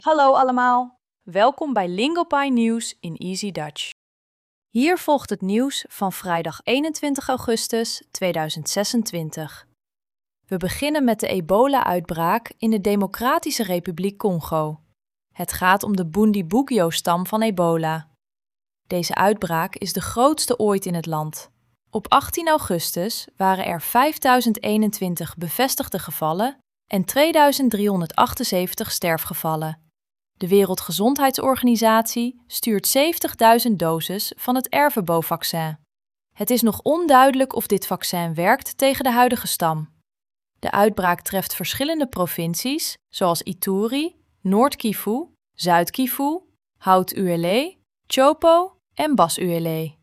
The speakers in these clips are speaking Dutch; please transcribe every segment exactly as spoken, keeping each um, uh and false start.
Hallo allemaal, welkom bij Lingopie Nieuws in Easy Dutch. Hier volgt het nieuws van vrijdag eenentwintig augustus tweeduizend zesentwintig. We beginnen met de ebola-uitbraak in de Democratische Republiek Congo. Het gaat om de Bundibugyo-stam van ebola. Deze uitbraak is de grootste ooit in het land. Op achttien augustus waren er vijfduizend eenentwintig bevestigde gevallen en tweeduizend driehonderdachtenzeventig sterfgevallen. De Wereldgezondheidsorganisatie stuurt zeventigduizend doses van het Ervebo-vaccin. Het is nog onduidelijk of dit vaccin werkt tegen de huidige stam. De uitbraak treft verschillende provincies, zoals Ituri, Noord-Kivu, Zuid-Kivu, Haut-Uele, Chopo en Bas-Uele.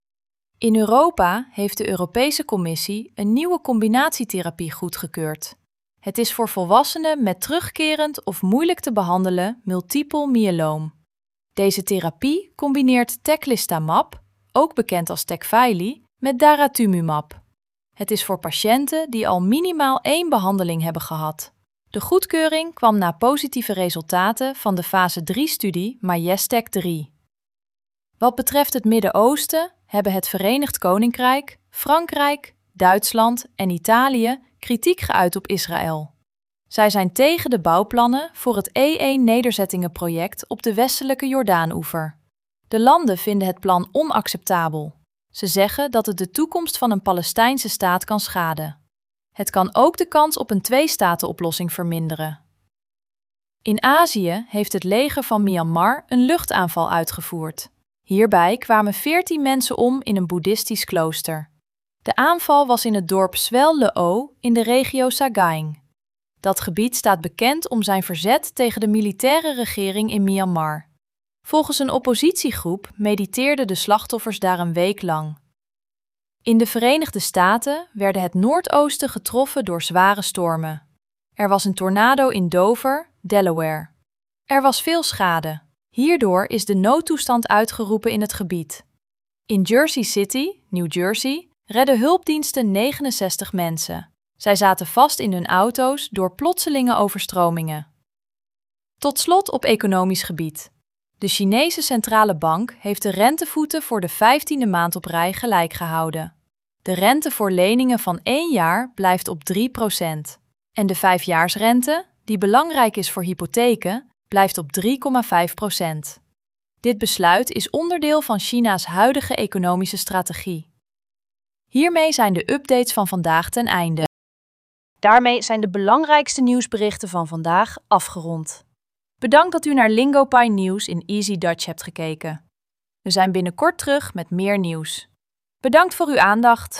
In Europa heeft de Europese Commissie een nieuwe combinatietherapie goedgekeurd. Het is voor volwassenen met terugkerend of moeilijk te behandelen multiple myeloom. Deze therapie combineert teclistamab, ook bekend als Tecvayli, met daratumumab. Het is voor patiënten die al minimaal één behandeling hebben gehad. De goedkeuring kwam na positieve resultaten van de fase drie-studie Majestic drie. Wat betreft het Midden-Oosten hebben het Verenigd Koninkrijk, Frankrijk, Duitsland en Italië kritiek geuit op Israël. Zij zijn tegen de bouwplannen voor het E één-nederzettingenproject op de westelijke Jordaanoever. De landen vinden het plan onacceptabel. Ze zeggen dat het de toekomst van een Palestijnse staat kan schaden. Het kan ook de kans op een twee-staten-oplossing verminderen. In Azië heeft het leger van Myanmar een luchtaanval uitgevoerd. Hierbij kwamen veertien mensen om in een boeddhistisch klooster. De aanval was in het dorp Swel Leo in de regio Sagaing. Dat gebied staat bekend om zijn verzet tegen de militaire regering in Myanmar. Volgens een oppositiegroep mediteerden de slachtoffers daar een week lang. In de Verenigde Staten werden het Noordoosten getroffen door zware stormen. Er was een tornado in Dover, Delaware. Er was veel schade. Hierdoor is de noodtoestand uitgeroepen in het gebied. In Jersey City, New Jersey, redden hulpdiensten negenenzestig mensen. Zij zaten vast in hun auto's door plotselinge overstromingen. Tot slot op economisch gebied. De Chinese centrale bank heeft de rentevoeten voor de vijftiende maand op rij gelijk gehouden. De rente voor leningen van één jaar blijft op drie procent. En de vijfjaarsrente, die belangrijk is voor hypotheken, blijft op drie komma vijf procent. Dit besluit is onderdeel van China's huidige economische strategie. Hiermee zijn de updates van vandaag ten einde. Daarmee zijn de belangrijkste nieuwsberichten van vandaag afgerond. Bedankt dat u naar Lingopie Nieuws in Easy Dutch hebt gekeken. We zijn binnenkort terug met meer nieuws. Bedankt voor uw aandacht.